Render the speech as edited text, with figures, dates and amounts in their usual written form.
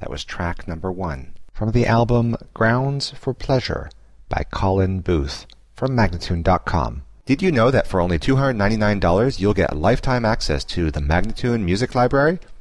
That was track number 1 from the album Grounds for Pleasure by Colin Booth from Magnatune.com. Did you know that for only $299 you'll get lifetime access to the Magnatune Music Library?